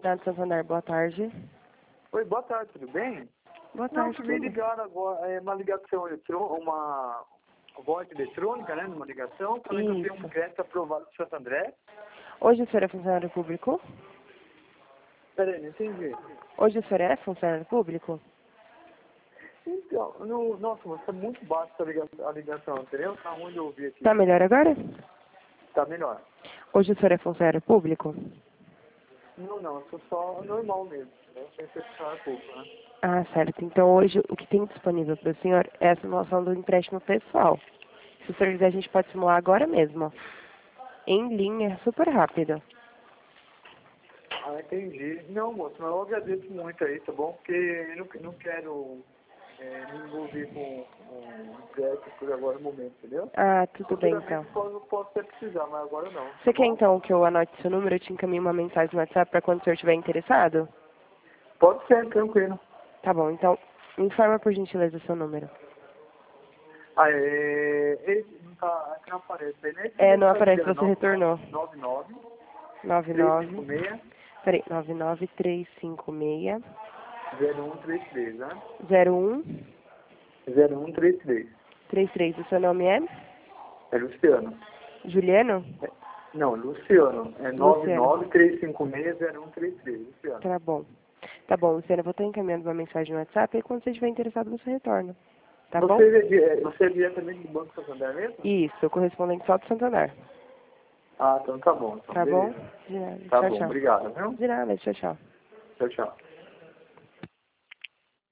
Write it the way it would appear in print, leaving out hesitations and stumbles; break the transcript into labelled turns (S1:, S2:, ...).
S1: Cidade Santander, boa tarde.
S2: Oi, boa tarde, tudo bem?
S1: Boa
S2: Não,
S1: tarde,
S2: que me
S1: tudo.
S2: ligaram agora, uma ligação eletrônica, uma voz eletrônica, né, numa ligação, também que eu tenho um
S1: Isso.
S2: crédito aprovado do Santo André.
S1: Hoje o senhor é funcionário público?
S2: Peraí, não entendi.
S1: Hoje o senhor é funcionário público?
S2: Então, nossa, mas tá muito baixo a ligação, entendeu? Tá ruim de ouvir aqui.
S1: Tá melhor agora?
S2: Tá melhor.
S1: Hoje o senhor é funcionário público?
S2: Não, eu sou só normal mesmo, né? Sem ser funcionário público, né?
S1: Ah, certo. Então hoje o que tem disponível para o senhor é a simulação do empréstimo pessoal. Se o senhor quiser, a gente pode simular agora mesmo. Em linha, super rápido.
S2: Ah, entendi. Não, moço, mas eu agradeço muito aí, tá bom? Porque eu não quero me envolver com crédito por agora no momento, entendeu?
S1: Ah, tudo bem
S2: Futuramente
S1: então.
S2: eu posso até precisar, mas agora não, tá
S1: Você quer
S2: bom?
S1: então que eu anote seu número e te encaminhe uma mensagem no WhatsApp para quando o senhor estiver interessado?
S2: Pode ser, tranquilo.
S1: Tá bom, então me informa por gentileza o seu número.
S2: Ah, esse não tá, aqui não aparece, né? Esse
S1: É,
S2: mesmo
S1: não
S2: tá
S1: aparece,
S2: ligando,
S1: você retornou.
S2: 99
S1: 99,
S2: 356
S1: peraí, 99356
S2: 0133, né?
S1: 0133.
S2: 0133.
S1: O seu nome é?
S2: É Luciano.
S1: Juliano?
S2: É, não, Luciano. É
S1: Luciano.
S2: 99356 Luciano.
S1: Tá bom. Tá bom, Luciano, eu vou estar encaminhando uma mensagem no WhatsApp e quando você estiver interessado você retorna. Tá bom?
S2: Você é diretamente do Banco Santander mesmo?
S1: Isso, correspondente só do Santander.
S2: Ah, então tá bom. Então,
S1: Tá bom?
S2: beleza.
S1: De nada.
S2: Tá
S1: Tchau,
S2: bom,
S1: tchau.
S2: obrigado, viu?
S1: De nada, tchau, tchau.
S2: Tchau, tchau.